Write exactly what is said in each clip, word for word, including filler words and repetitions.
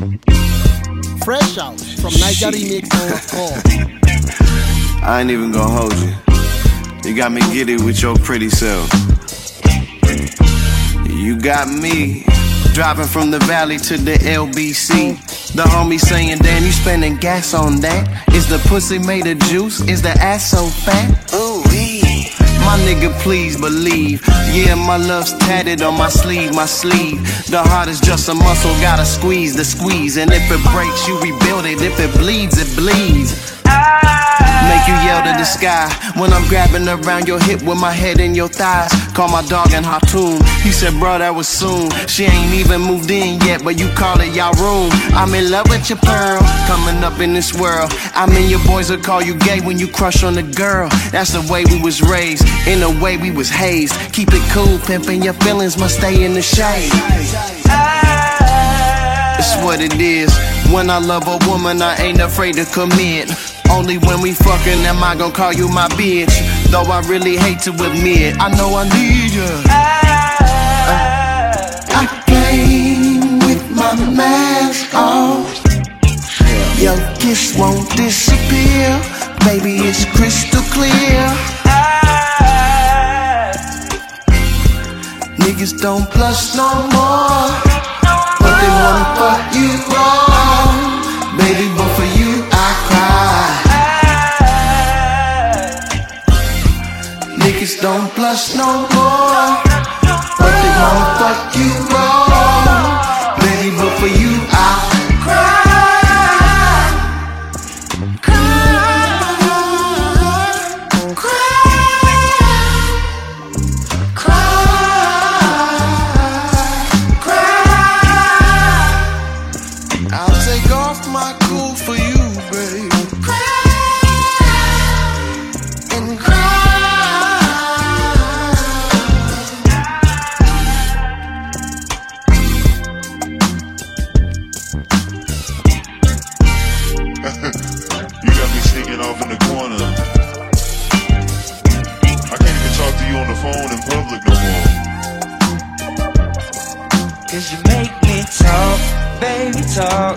Fresh out from Niger Remix dot com. I ain't even gonna hold you. You got me giddy with your pretty self. You got me driving from the valley to the L B C. The homie saying, damn, you spending gas on that? Is the pussy made of juice? Is the ass so fat? Ooh, my nigga, please believe. Yeah, my love's tatted on my sleeve, my sleeve. The heart is just a muscle, gotta squeeze the squeeze. And if it breaks, you rebuild it. If it bleeds, it bleeds. Make you yell to the sky when I'm grabbing around your hip with my head in your thighs. Call my dog and Hatum. He said, bro, that was soon. She ain't even moved in yet, but you call it y'all room. I'm in love with your pearl, coming up in this world. I mean, your boys will call you gay when you crush on the girl. That's the way we was raised, in the way we was hazed. Keep it cool, pimpin', your feelings must stay in the shade. It's what it is. When I love a woman, I ain't afraid to commit. Only when we fucking am I gon' call you my bitch. Though I really hate to admit, I know I need you. uh, I came with my mask off. Your kiss won't disappear. Baby, it's crystal clear. Niggas don't blush no more, but they wanna fuck you wrong. Baby, but for you I cry. Niggas don't blush no more, but they wanna fuck you wrong. Baby, but for you I cry. You got me sneaking off in the corner. I can't even talk to you on the phone in public no more. Cause you make me talk, baby, talk.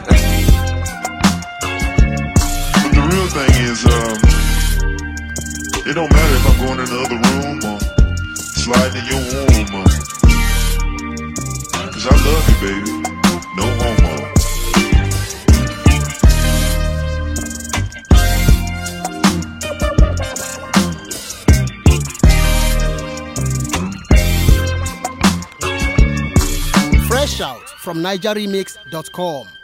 But the real thing is, um, it don't matter if I'm going in the other room or sliding in your womb. Uh, Cause I love you, baby. No homo. Fresh out from Niger Remix dot com.